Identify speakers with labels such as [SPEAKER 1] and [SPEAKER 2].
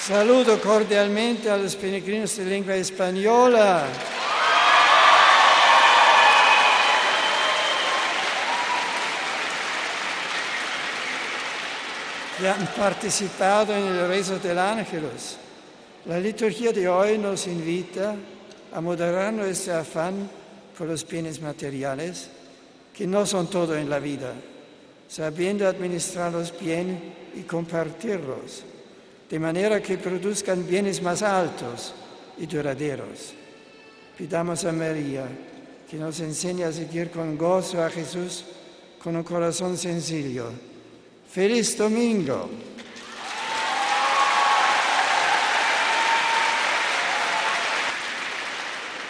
[SPEAKER 1] Saludo cordialmente a los peregrinos de lengua española. Que han participado en el rezo del Ángelus. La liturgia de hoy nos invita a moderar nuestro afán por los bienes materiales, que no son todo en la vida, sabiendo administrarlos bien y compartirlos, de manera que produzcan bienes más altos y duraderos. Pidamos a María que nos enseñe a seguir con gozo a Jesús con un corazón sencillo. ¡Feliz domingo!